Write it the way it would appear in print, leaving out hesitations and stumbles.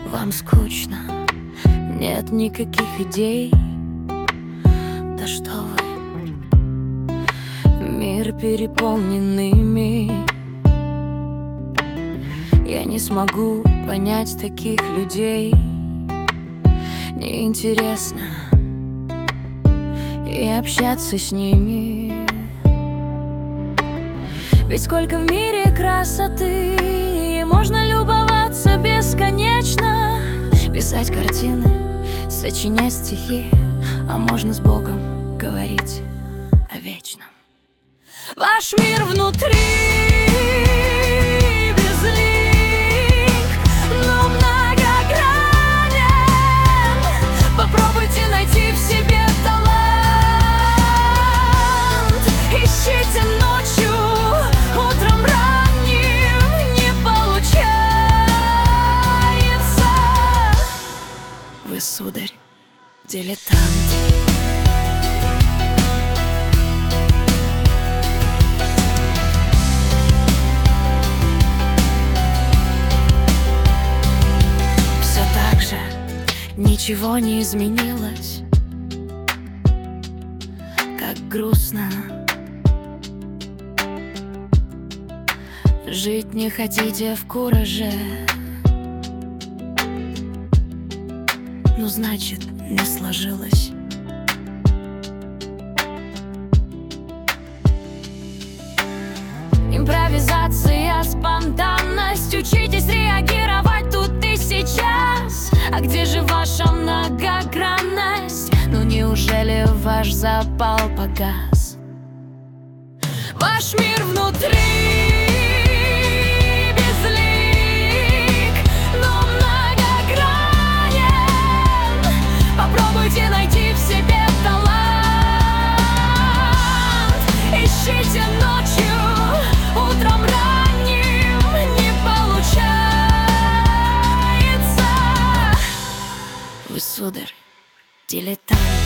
Вам скучно, нет никаких идей. Да что вы, мир переполненными. Я не смогу понять таких людей. Неинтересно и общаться с ними. Ведь сколько в мире красоты, и можно любоваться бесконечно. Писать картины, сочинять стихи, а можно с Богом говорить о вечном. Ваш мир внутри безлик, но многогранен. Попробуйте найти в себе талант. Ищите ночью, утром ранним не получается. Вы, сударь, дилетант. Ничего не изменилось, как грустно. Жить не хотите в кураже, ну значит, не сложилось. Импровизация, спонтанность. Учитесь реагировать тут и сейчас. А где же ваша многогранность? Ну неужели ваш запал погас? Ваш мир внутри безлик, но многогранен. Попробуйте найти в себе талант. Ищите ночью, утром ранним не получается. Вы, сударь, дилетант.